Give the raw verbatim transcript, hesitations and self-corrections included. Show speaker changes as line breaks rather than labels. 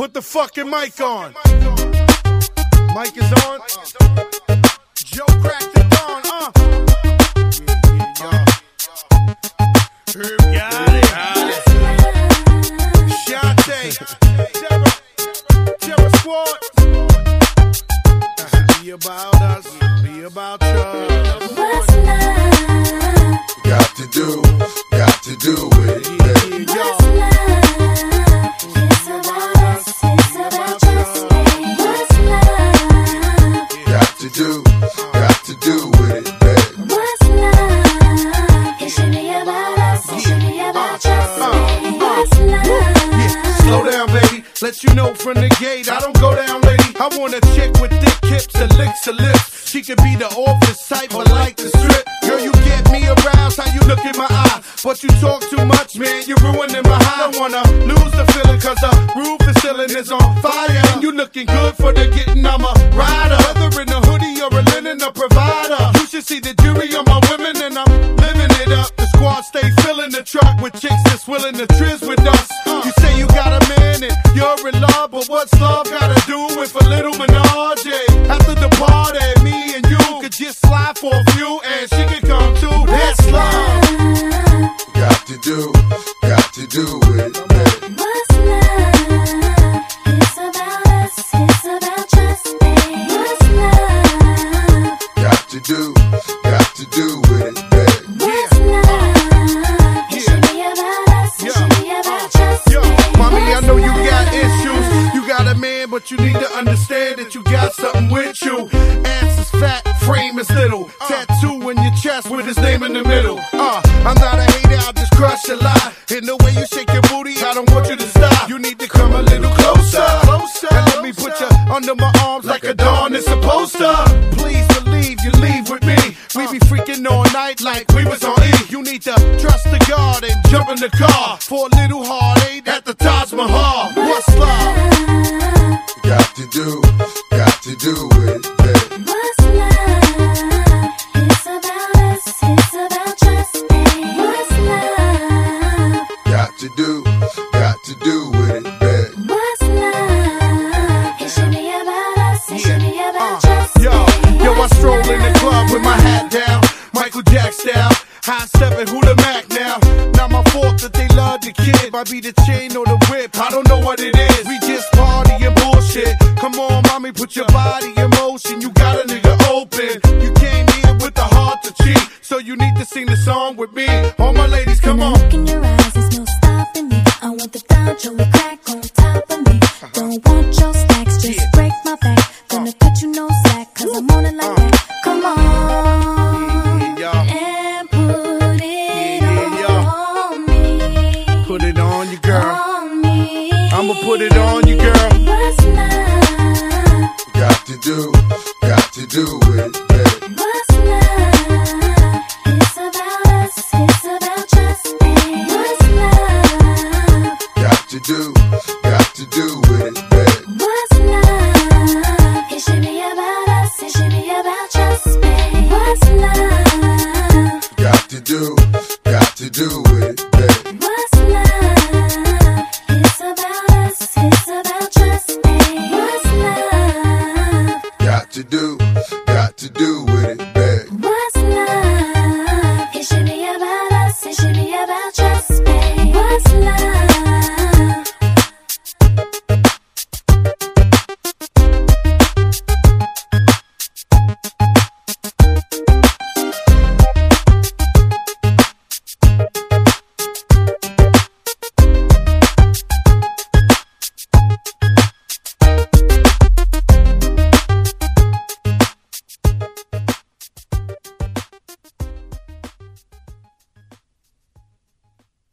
Put the fucking mic on. Mic is on. Joe cracked the dawn, uh. Herb got it. Shante. Terror. Terror Squad. Be about us. Be about us.
What's love?
Got to do. Got to do with it.
What's love? It's about us. It's about just me. What's love?
Got to do. Got to do with it, babe.
What's love? It should be about us. It should be about just me. What's love?
Yeah, slow down, baby. Let you know from the gate, I don't go down, lady. I want a chick with thick hips and licks her lips. She could be the office type, but like the strip. Girl, you get me aroused, how you look in my eye. But you talk too much, man, you're ruining my high. I don't wanna lose the feeling, cause the roof is ceiling is on fire. And you looking good for the getting, I'm a rider. Whether in a hoodie or a linen, a provider. You should see the jury on my women, and I'm living it up. The squad stay filling the truck with chicks that's willing to trizz with us. You say you got a man and you're in love, but what's love gotta do with a little menage? After the party, me and you could just slide for a few, and she could come too. That's love.
Got to do. Got to do with it, babe.
What's love? It's about us. It's about just me. What's love?
Got to do. Got to do with it, babe.
What's love? It should be about us. It should be about just
Yo,
me.
mommy, I know you got issues. You got a man, but you need to understand that you got something with you. Ass is fat, frame is little. Tattoo in your chest with his name in the middle. Uh, I'm not a hater, I'll just crush a lie. In the way you shake your booty, I don't want you to stop. You need to come a little closer, closer. And let me put you under my arms like a dawn is supposed to. Please believe you leave with me. We be freaking all night like we was on E. You need to trust the God and jump in the car for a little heartache at the Taj Mahal. What's love?
Got to do. Got to do with it, babe.
What's love? It's about us. It's about just me. What's love?
Got to do. Got to do with it, babe.
What's love? It should be about us. It should be about just me.
Yo, yo, I stroll in the club with my hat down, Michael Jack style. High stepping, who the Mac now? Not my fault that they love the kid. Might be the chain or the whip, I don't know what it is. We just party and bullshit. Come on, mommy, put your body in motion. You got a nigga open. You came here with the heart to cheat, so you need to sing the song with me. All my ladies, come
When I
on.
look in your eyes, there's no stopping me. I want the Don and crack on top of me. Don't want your stacks, just
Yeah.
break my back. Gonna cut you no slack, cause I'm on it like that. Come on
Yeah,
and put it
Yeah, yeah.
on me.
put it on you, girl.
On me.
I'ma put it on you, girl.
What's love?
Got to do. Got to do with it,